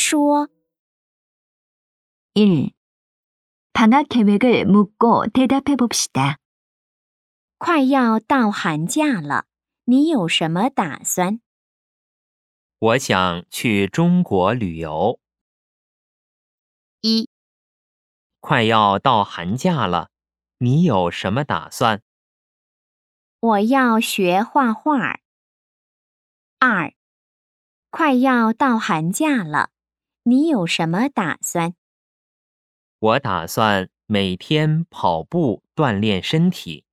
说。 1. 방학 계획을 묻고 대답해 봅시다. 快要到寒假了，你有什么打算？ 我想去中国旅游。 1、 快要到寒假了，你有什么打算？ 我要学画画。2、快要到寒假了，你有什么打算？ 我打算每天跑步锻炼身体。